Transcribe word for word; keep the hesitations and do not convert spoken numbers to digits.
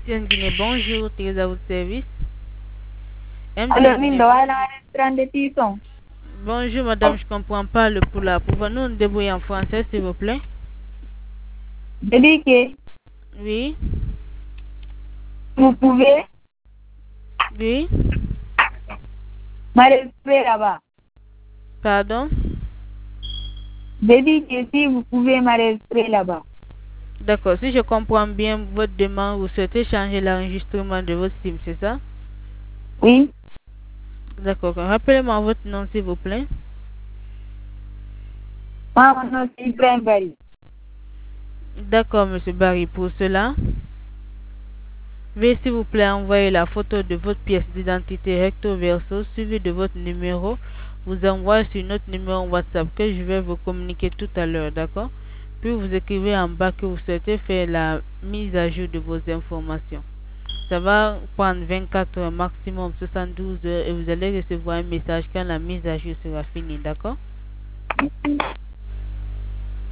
M T N Guinée, bonjour, très à votre service. Alors, Mindo, à la restaurant de Tisson. Bonjour madame, je comprends pas le poula. Pouvons-nous nous débrouiller en français s'il vous plaît? Dédiqué. Oui. Vous pouvez Oui. m'arrêter là-bas. Pardon? Dédiqué, si vous pouvez m'arrêter là-bas. D'accord, si je comprends bien votre demande, vous souhaitez changer l'enregistrement de votre SIM, c'est ça? Oui. D'accord, rappelez-moi votre nom s'il vous plaît. Moi, mon nom c'est Ibrahim Bari. D'accord, monsieur Barry, pour cela, veuillez s'il vous plaît envoyer la photo de votre pièce d'identité recto verso suivi de votre numéro. Vous envoyez sur notre numéro WhatsApp que je vais vous communiquer tout à l'heure, d'accord? Puis vous écrivez en bas que vous souhaitez faire la mise à jour de vos informations. Ça va prendre vingt-quatre heures, maximum soixante-douze heures, et vous allez recevoir un message quand la mise à jour sera finie, d'accord?